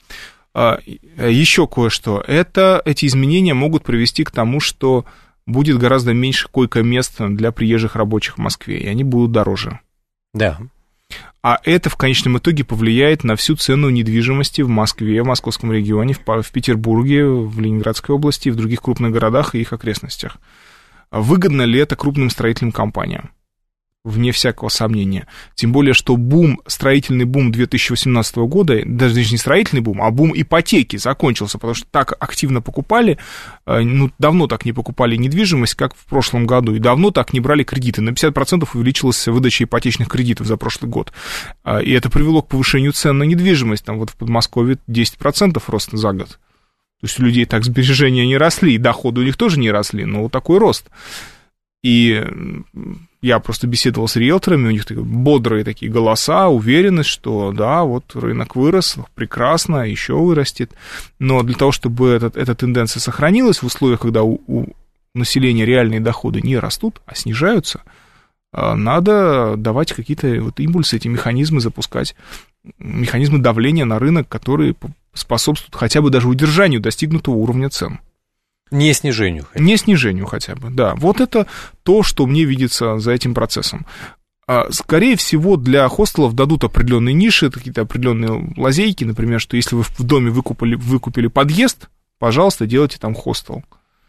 C: Еще кое-что. Это, эти изменения могут привести к тому, что будет гораздо меньше койко-мест для приезжих рабочих в Москве, и они будут дороже.
B: Да.
C: А это в конечном итоге повлияет на всю цену недвижимости в Москве, в московском регионе, в, в Петербурге, в Ленинградской области, в других крупных городах и их окрестностях. Выгодно ли это крупным строительным компаниям? Вне всякого сомнения. Тем более, что бум, строительный бум две тысячи восемнадцатого года, даже не строительный бум, а бум ипотеки закончился, потому что так активно покупали, ну, давно так не покупали недвижимость, как в прошлом году, и давно так не брали кредиты. На пятьдесят процентов увеличилась выдача ипотечных кредитов за прошлый год. И это привело к повышению цен на недвижимость. Там вот в Подмосковье десять процентов роста за год. То есть у людей так сбережения не росли, и доходы у них тоже не росли, но вот такой рост. И я просто беседовал с риэлторами, у них такие бодрые такие голоса, уверенность, что да, вот рынок вырос, прекрасно, еще вырастет. Но для того, чтобы этот, эта тенденция сохранилась в условиях, когда у, у населения реальные доходы не растут, а снижаются, надо давать какие-то вот импульсы, эти механизмы запускать, механизмы давления на рынок, которые способствуют хотя бы даже удержанию достигнутого уровня цен.
B: Не снижению. Хотя бы.
C: Не снижению хотя бы, да. Вот это то, что мне видится за этим процессом. Скорее всего, для хостелов дадут определенные ниши, какие-то определенные лазейки, например, что если вы в доме выкупили, выкупили подъезд, пожалуйста, делайте там хостел.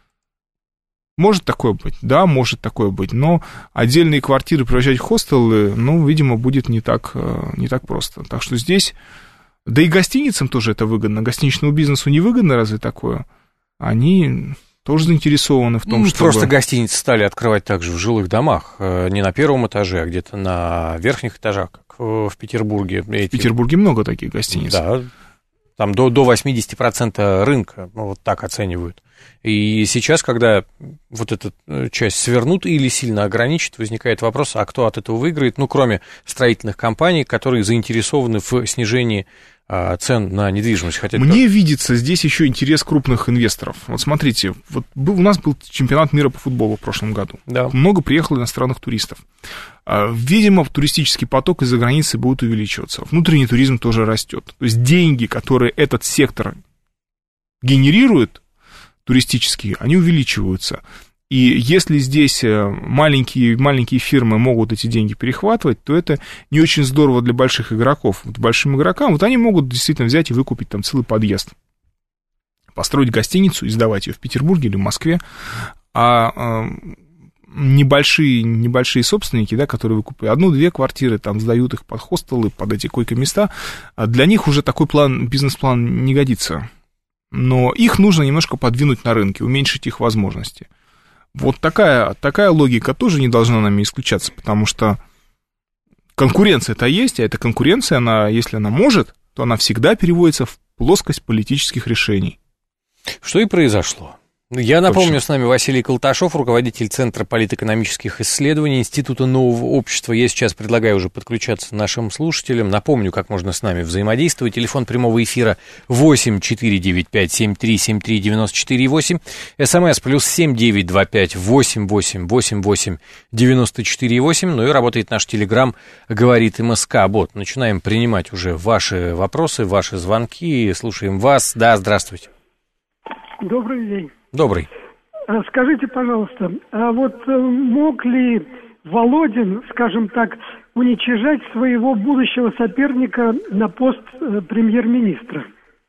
C: Может такое быть, да, может такое быть, но отдельные квартиры превращать в хостелы, ну, видимо, будет не так, не так просто. Так что здесь, да и гостиницам тоже это выгодно, гостиничному бизнесу невыгодно, разве такое? Они тоже заинтересованы в том,
B: ну,
C: чтобы...
B: Просто гостиницы стали открывать также в жилых домах, не на первом этаже, а где-то на верхних этажах, как в Петербурге.
C: В Петербурге много таких гостиниц.
B: Да, там до, до восемьдесят процентов рынка, ну, вот так оценивают. И сейчас, когда вот эту часть свернут или сильно ограничат, возникает вопрос, а кто от этого выиграет, ну, кроме строительных компаний, которые заинтересованы в снижении а, цен на недвижимость. Хотя
C: Мне
B: это...
C: видится здесь еще интерес крупных инвесторов. Вот смотрите, вот был, у нас был чемпионат мира по футболу в прошлом году.
B: Да.
C: Много приехало иностранных туристов. Видимо, туристический поток из-за границы будет увеличиваться. Внутренний туризм тоже растет. То есть деньги, которые этот сектор генерирует, туристические, они увеличиваются. И если здесь маленькие, маленькие фирмы могут эти деньги перехватывать, то это не очень здорово для больших игроков. Вот большим игрокам, вот они могут действительно взять и выкупить там целый подъезд, построить гостиницу и сдавать ее в Петербурге или в Москве, а небольшие, небольшие собственники, да, которые выкупают одну-две квартиры, там сдают их под хостелы, под эти койко-места, для них уже такой план, бизнес-план не годится. Но их нужно немножко подвинуть на рынке, уменьшить их возможности. Вот такая, такая логика тоже не должна нами исключаться, потому что конкуренция-то есть, а эта конкуренция, она, если она может, то она всегда переводится в плоскость политических решений.
B: Что и произошло. Я напомню,
C: Точно.
B: С нами Василий Колташов, руководитель Центра политэкономических исследований Института нового общества. Я сейчас предлагаю уже подключаться нашим слушателям. Напомню, как можно с нами взаимодействовать. Телефон прямого эфира восемь четыре девять пять семь три семь три девять четыре восемь. СМС плюс семь девять два пять восемь восемь восемь восемь девяносто четыре восемь. Ну и работает наш телеграм «Говорит МСК». Бот. Начинаем принимать уже ваши вопросы, ваши звонки. Слушаем вас. Да, здравствуйте.
D: Добрый день.
B: Добрый.
D: Скажите, пожалуйста, а вот мог ли Володин, скажем так, уничижать своего будущего соперника на пост премьер-министра?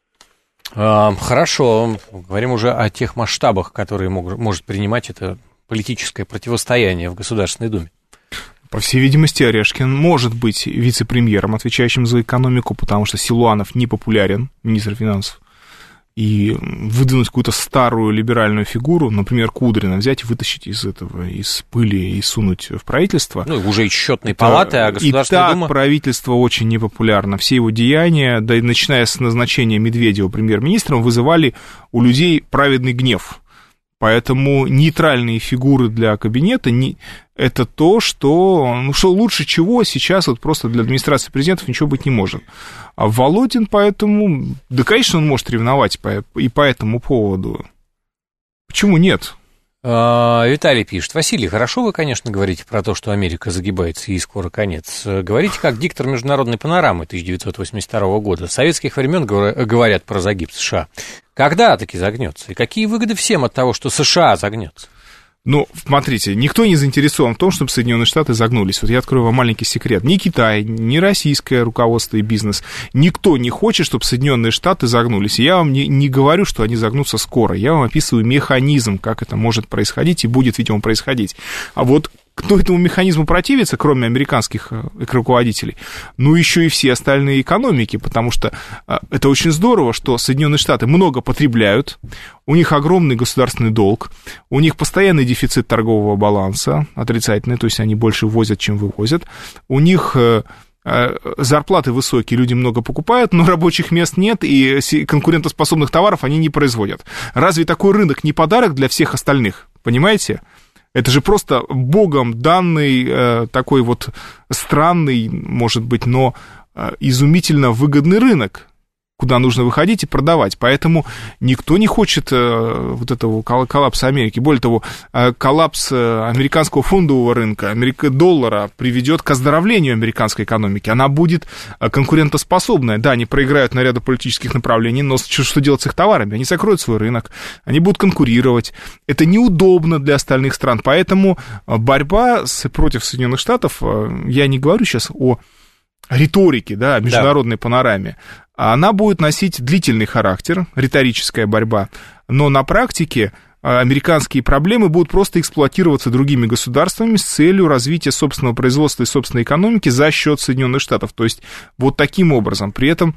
B: А, хорошо. Говорим уже о тех масштабах, которые мог, может принимать это политическое противостояние в Государственной Думе.
C: По всей видимости, Орешкин может быть вице-премьером, отвечающим за экономику, потому что Силуанов не популярен, министр финансов. И выдвинуть какую-то старую либеральную фигуру, например, Кудрина, взять и вытащить из этого, из пыли и сунуть в правительство.
B: Ну, уже из счетной палаты, а Государственная Дума...
C: И так правительство очень непопулярно. Все его деяния, да и начиная с назначения Медведева премьер-министром, вызывали у людей праведный гнев. Поэтому нейтральные фигуры для кабинета не, это то, что, ну, что лучше чего сейчас вот просто для администрации президентов ничего быть не может. А Володин поэтому, да, конечно, он может ревновать по, и по этому поводу. Почему нет?
B: Виталий пишет: Василий, хорошо вы, конечно, говорите про то, что Америка загибается и скоро конец. Говорите, как диктор международной панорамы тысяча девятьсот восемьдесят второго года. С советских времен говорят про загиб США. Когда таки загнется? И какие выгоды всем от того, что США загнется?
C: Ну, смотрите, никто не заинтересован в том, чтобы Соединенные Штаты загнулись. Вот я открою вам маленький секрет. Ни Китай, ни российское руководство и бизнес, никто не хочет, чтобы Соединенные Штаты загнулись. И я вам не, не говорю, что они загнутся скоро. Я вам описываю механизм, как это может происходить и будет, видимо, происходить. А вот кто этому механизму противится, кроме американских руководителей? Ну, еще и все остальные экономики, потому что это очень здорово, что Соединенные Штаты много потребляют, у них огромный государственный долг, у них постоянный дефицит торгового баланса, отрицательный, то есть они больше ввозят, чем вывозят, у них зарплаты высокие, люди много покупают, но рабочих мест нет, и конкурентоспособных товаров они не производят. Разве такой рынок не подарок для всех остальных? Понимаете? Это же просто богом данный э, такой вот странный, может быть, но э, изумительно выгодный рынок, куда нужно выходить и продавать. Поэтому никто не хочет э, вот этого коллапса Америки. Более того, э, коллапс американского фондового рынка, Америка, доллара приведет к оздоровлению американской экономики. Она будет конкурентоспособная. Да, они проиграют на ряду политических направлений, но что, что делать с их товарами? Они закроют свой рынок, они будут конкурировать. Это неудобно для остальных стран. Поэтому борьба с, против Соединенных Штатов, я не говорю сейчас о риторике, да, международной да. панораме, она будет носить длительный характер, риторическая борьба, но на практике американские проблемы будут просто эксплуатироваться другими государствами с целью развития собственного производства и собственной экономики за счет Соединенных Штатов. То есть вот таким образом. При этом,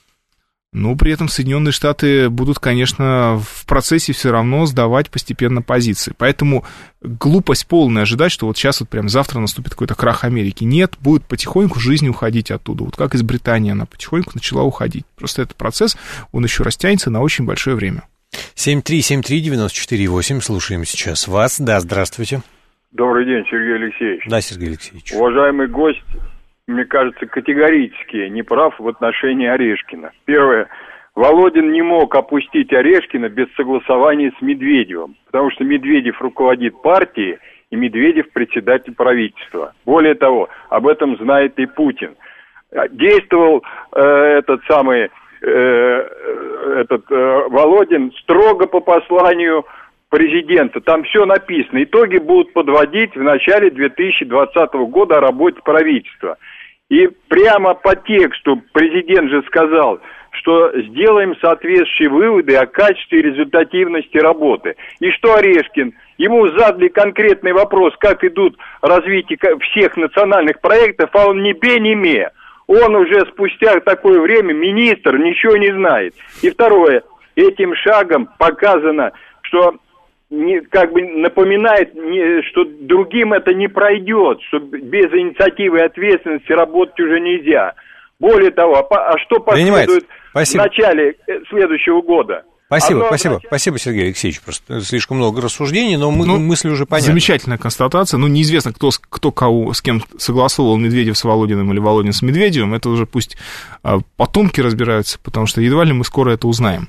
C: ну, при этом Соединенные Штаты будут, конечно, в процессе все равно сдавать постепенно позиции. Поэтому глупость полная ожидать, что вот сейчас вот прям завтра наступит какой-то крах Америки. Нет, будет потихоньку жизнь уходить оттуда. Вот как из Британии она потихоньку начала уходить. Просто этот процесс, он еще растянется на очень большое время.
B: семь три семь три девять четыре восемь. Слушаем сейчас вас. Да, здравствуйте.
E: Добрый день, Сергей Алексеевич.
B: Да, Сергей Алексеевич.
E: Уважаемый гость, мне кажется, категорически не прав в отношении Орешкина. Первое. Володин не мог опустить Орешкина без согласования с Медведевым, потому что Медведев руководит партией, и Медведев председатель правительства. Более того, об этом знает и Путин. Действовал э, этот самый э, этот э, Володин строго по посланию президента. Там все написано. Итоги будут подводить в начале две тысячи двадцатого года о работе правительства. И прямо по тексту президент же сказал, что сделаем соответствующие выводы о качестве и результативности работы. И что Орешкин? Ему задали конкретный вопрос, как идут развитие всех национальных проектов, а он ни бе, ни ме. Он уже спустя такое время, министр, ничего не знает. И второе, этим шагом показано, что не, как бы напоминает, не, что другим это не пройдет, что без инициативы и ответственности работать уже нельзя. Более того, а, а что последует в начале следующего года?
B: Спасибо,
E: Оно,
B: спасибо,
E: значит...
B: спасибо, Сергей Алексеевич. Просто слишком много рассуждений, но мы,
C: ну,
B: мысли уже понятны.
C: Замечательная констатация. Ну, неизвестно, кто, кто кого, с кем согласовывал Медведев с Володиным или Володин с Медведевым. Это уже пусть потомки разбираются, потому что едва ли мы скоро это узнаем.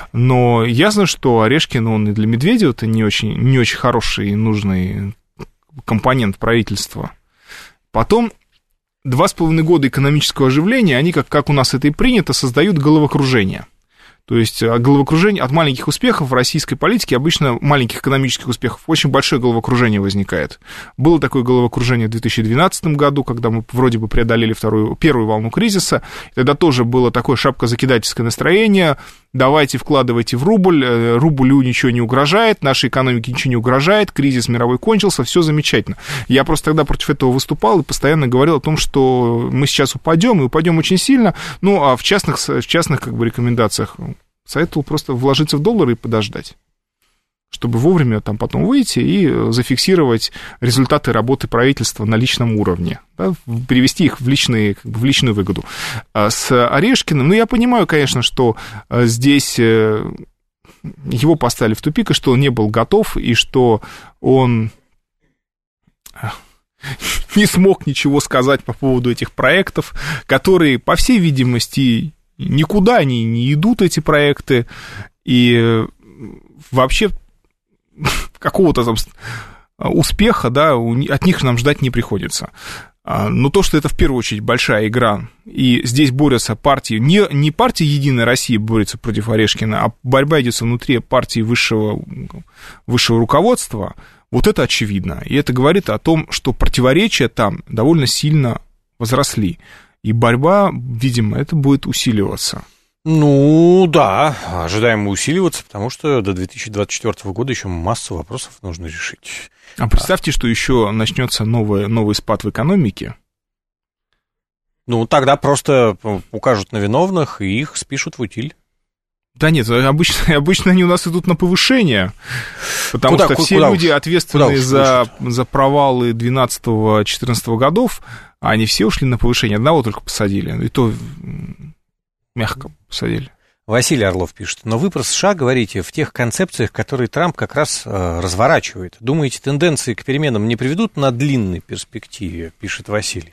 C: Но ясно, что Орешкин, он и для Медведева это не очень, не очень хороший и нужный компонент правительства. Потом два с половиной года экономического оживления, они, как, как у нас это и принято, создают головокружение. То есть головокружение от маленьких успехов в российской политике, обычно маленьких экономических успехов, очень большое головокружение возникает. Было такое головокружение в две тысячи двенадцатом году, когда мы вроде бы преодолели вторую, первую волну кризиса. Тогда тоже было такое шапкозакидательское настроение. Давайте вкладывайте в рубль, рублю ничего не угрожает, нашей экономике ничего не угрожает, кризис мировой кончился, все замечательно. Я просто тогда против этого выступал и постоянно говорил о том, что мы сейчас упадем, и упадем очень сильно. Ну, а в частных, в частных как бы, рекомендациях советовал просто вложиться в доллары и подождать, чтобы вовремя там потом выйти и зафиксировать результаты работы правительства на личном уровне, да, перевести их в, личные, как бы, в личную выгоду. А с Орешкиным, ну, я понимаю, конечно, что здесь его поставили в тупик, и что он не был готов, и что он не смог ничего сказать по поводу этих проектов, которые, по всей видимости, никуда они не идут, эти проекты, и вообще какого-то там успеха, да, от них нам ждать не приходится. Но то, что это в первую очередь большая игра, и здесь борются партии, не, не партия «Единая Россия» борется против Орешкина, а борьба идется внутри партии высшего, высшего руководства, вот это очевидно. И это говорит о том, что противоречия там довольно сильно возросли. И борьба, видимо, это будет усиливаться.
B: Ну, да, ожидаемо усиливаться, потому что до две тысячи двадцать четвёртого года еще массу вопросов нужно решить.
C: А представьте, что еще начнется новый, новый спад в экономике.
B: Ну, тогда просто укажут на виновных, и их спишут в утиль.
C: Да нет, обычно, обычно они у нас идут на повышение, потому куда, что все куда люди, уж? ответственные за, за провалы двенадцатого-четырнадцатого годов, они все ушли на повышение, одного только посадили, и то мягко посадили.
B: Василий Орлов пишет, но вы про США говорите в тех концепциях, которые Трамп как раз э, разворачивает. Думаете, тенденции к переменам не приведут на длинной перспективе, пишет Василий.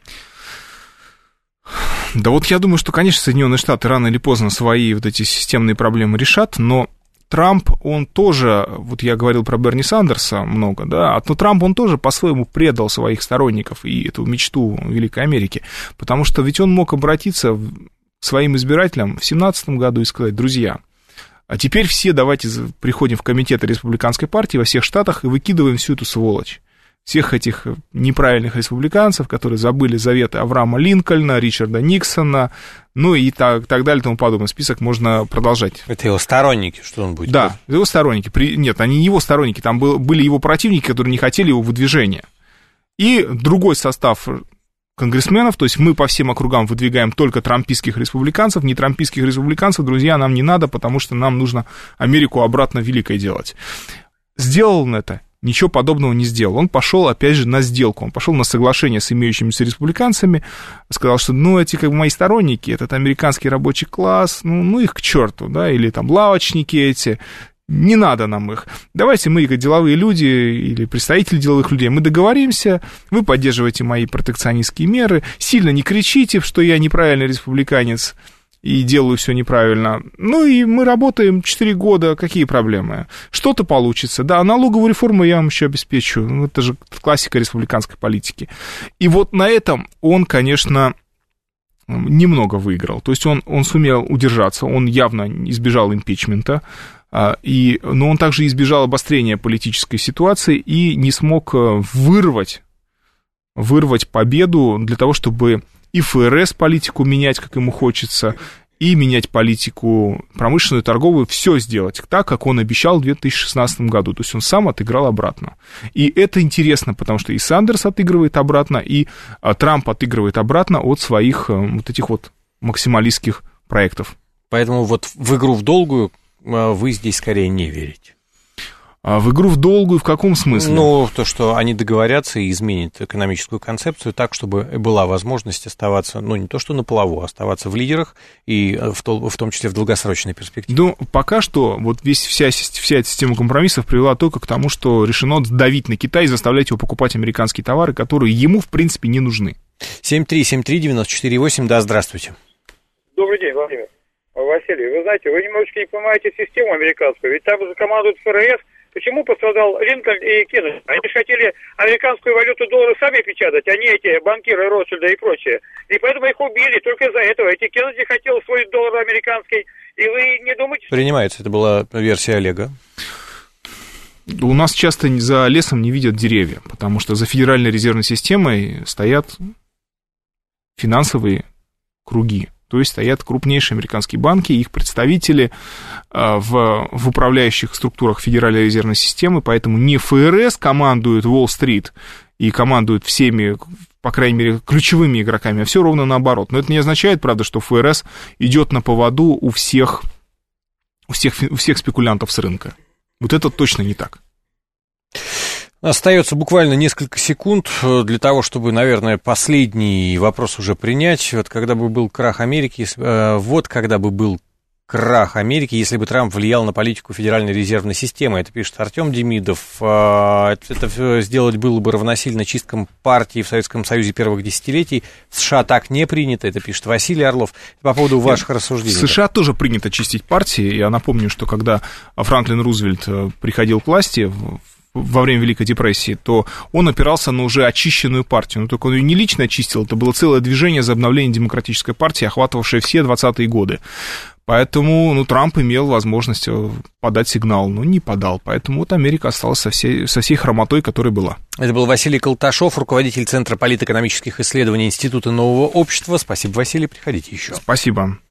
C: Да вот я думаю, что, конечно, Соединенные Штаты рано или поздно свои вот эти системные проблемы решат, но Трамп, он тоже, вот я говорил про Берни Сандерса много, да, но Трамп, он тоже по-своему предал своих сторонников и эту мечту Великой Америки, потому что ведь он мог обратиться к своим избирателям в семнадцатом году и сказать, друзья, а теперь все давайте приходим в комитеты республиканской партии во всех штатах и выкидываем всю эту сволочь. Всех этих неправильных республиканцев, которые забыли заветы Авраама Линкольна, Ричарда Никсона, ну и так, так далее, и тому подобное. Список можно продолжать.
B: Это его сторонники, что он будет?
C: Да, его сторонники. При... Нет, они не его сторонники, там был, были его противники, которые не хотели его выдвижения. И другой состав конгрессменов, то есть мы по всем округам выдвигаем только трампистских республиканцев, не трампистских республиканцев, друзья, нам не надо, потому что нам нужно Америку обратно великой делать. Сделал он это? Ничего подобного не сделал. Он пошел, опять же, на сделку. Он пошел на соглашение с имеющимися республиканцами, сказал, что, ну, эти, как бы, мои сторонники, этот американский рабочий класс, ну, ну их к черту, да, или там лавочники эти, не надо нам их. Давайте мы, как деловые люди или представители деловых людей, мы договоримся, вы поддерживаете мои протекционистские меры, сильно не кричите, что я неправильный республиканец, и делаю все неправильно. Ну, и мы работаем четыре года, какие проблемы? Что-то получится. Да, налоговую реформу я вам еще обеспечу. Ну, это же классика республиканской политики. И вот на этом он, конечно, немного выиграл. То есть он, он сумел удержаться, он явно избежал импичмента, и, но он также избежал обострения политической ситуации и не смог вырвать, вырвать победу для того, чтобы и ФРС политику менять, как ему хочется, и менять политику промышленную, торговую, все сделать так, как он обещал в две тысячи шестнадцатом году. То есть он сам отыграл обратно. И это интересно, потому что и Сандерс отыгрывает обратно, и Трамп отыгрывает обратно от своих вот этих вот максималистских проектов.
B: Поэтому вот в игру в долгую вы здесь скорее не верите.
C: А в игру в долгую в каком смысле?
B: Ну, то, что они договорятся и изменят экономическую концепцию так, чтобы была возможность оставаться, ну, не то что на плаву, а оставаться в лидерах и в, то, в том числе в долгосрочной перспективе.
C: Ну, пока что вот весь, вся, вся эта система компромиссов привела только к тому, что решено давить на Китай и заставлять его покупать американские товары, которые ему, в принципе, не нужны.
B: семь три семь три девять четыре восемь, да, здравствуйте.
F: Добрый день, Владимир. Василий, вы знаете, вы немножечко не понимаете систему американскую, ведь там же командует ФРС. Почему пострадал Линкольн и Кеннеди? Они хотели американскую валюту доллары сами печатать, а не эти банкиры Ротшильда и прочее. И поэтому их убили только из-за этого. Эти Кеннеди хотел свой доллар американский, и вы не думаете...
B: Принимается, это была версия Олега.
C: У нас часто за лесом не видят деревья, потому что за Федеральной резервной системой стоят финансовые круги. То есть стоят крупнейшие американские банки, их представители в, в управляющих структурах Федеральной резервной системы, поэтому не ФРС командует Уолл-стрит и командует всеми, по крайней мере, ключевыми игроками, а все ровно наоборот. Но это не означает, правда, что ФРС идет на поводу у всех, у всех, у всех спекулянтов с рынка. Вот это точно не так.
B: Остается буквально несколько секунд для того, чтобы, наверное, последний вопрос уже принять. Вот когда бы был крах Америки, вот когда бы был крах Америки, если бы Трамп влиял на политику Федеральной резервной системы. Это пишет Артем Демидов. Это, это сделать было бы равносильно чисткам партии в Советском Союзе первых десятилетий. В США так не принято. Это пишет Василий Орлов. По поводу ваших Нет, рассуждений.
C: В США тоже принято чистить партии. Я напомню, что когда Франклин Рузвельт приходил к власти во время Великой депрессии, то он опирался на уже очищенную партию. Но только он ее не лично очистил, это было целое движение за обновление демократической партии, охватывавшее все двадцатые годы. Поэтому, ну, Трамп имел возможность подать сигнал, но не подал. Поэтому вот Америка осталась со всей, со всей хромотой, которая была.
B: Это был Василий Колташов, руководитель Центра политэкономических исследований Института нового общества. Спасибо, Василий, приходите еще.
C: Спасибо.